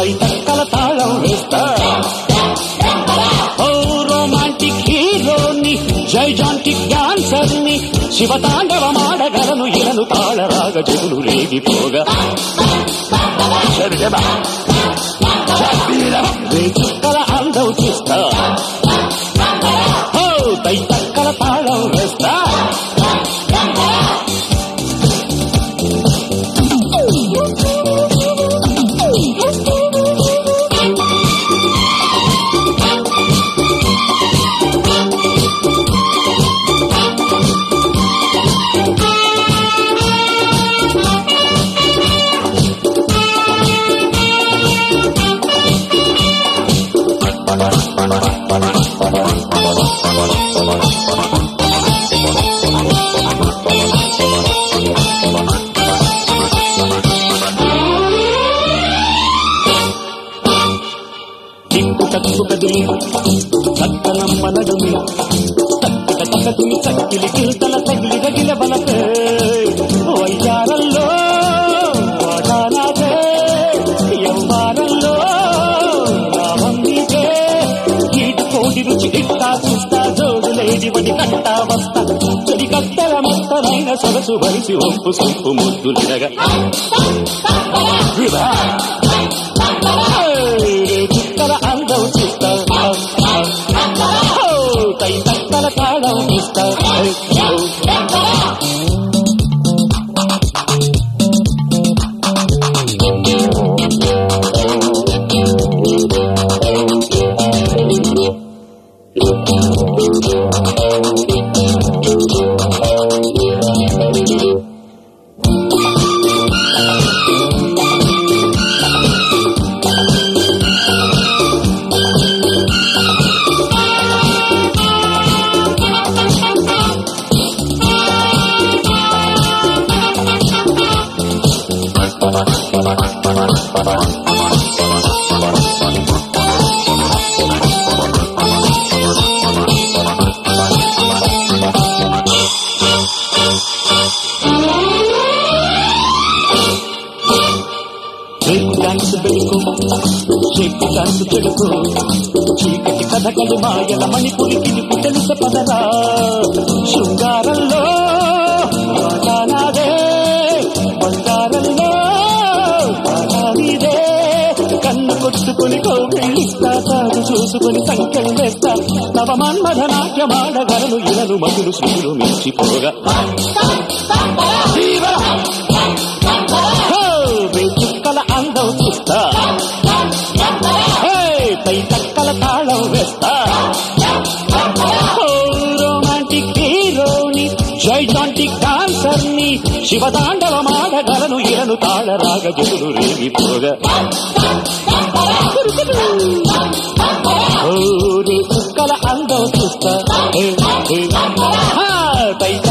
తైతక్కల తాళం వేస్తా ఓ రొమాంటిక్ హీరోని జైజాంటిక్ డాన్సర్ ని శివతాండవమాడగలను ఇలను తాళరాగ జగులు రేగిపోగా చుక్కల అందం చూస్తా ఓ తైతక్కల తాళం వేస్తా చక్కనమ్మ నడుమి చక్కట చక్కటిని చక్కిలి కిల్తల తగిలి రగిల బలపే వైచారంలో వాడానాదే యవ్వారంలో రావందికే ఈటు కోడి రుచి ఇట్టా చూస్తా జోడు లేడి వడి కట్టా వస్తా చెడి కట్టెల మొత్తనైన సొగసు వరిసి ఒప్పు సొప్పు ముద్దులినగా చుక్కల అందం చూస్తా తైతక్కల తాళం చూస్తా డాన్స్ చెడుకు చీకటి కథకలు మాయల మణిపురికి తెలుస పదరా శృంగారంలో నాదే బంగారంలో నాదే కన్ను కొట్టుకుని కోగిలిస్తా తాను చూసుకుని సంఖ్యలు వేస్తా తవ మన్మథ నాట్యమాడగలను ఇలను మధులు శృతులు మించిపోగా చుక్కల అందం చూస్తా తైతక్కల తాళం వేస్తా రొమాంటిక్ హీరోని జైజాంటిక్ డాన్సర్ ని శివతాండవమాడగలను ఇలను తాళరాగ జగులు రేగిపోగా చుక్కల అందం చూస్తా